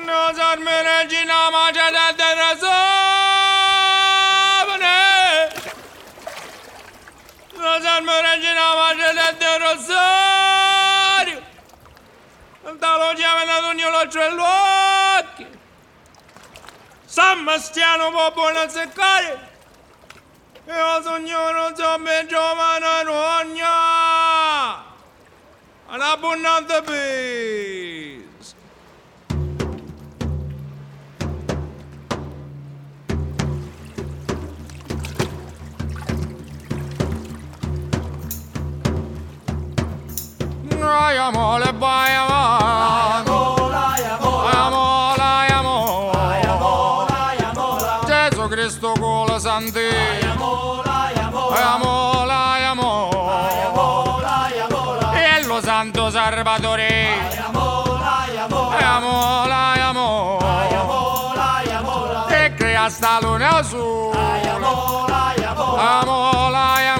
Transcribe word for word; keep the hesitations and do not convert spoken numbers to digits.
Nos arme regina magia del terrazone. Nos arme regina magia del terrazone. Dalla giovane d'ognuno l'occhio. San Mastiano può buona seccare. Io sogno non so me giovane rogna. Un'abbondante peace. Ai amore, vai amore. Gesù Cristo con la santi. Ai amore, ai amore. E lo santo Salvatore. Ai amore, ai amore. E crea sta luna su. Ai amore, ai amore.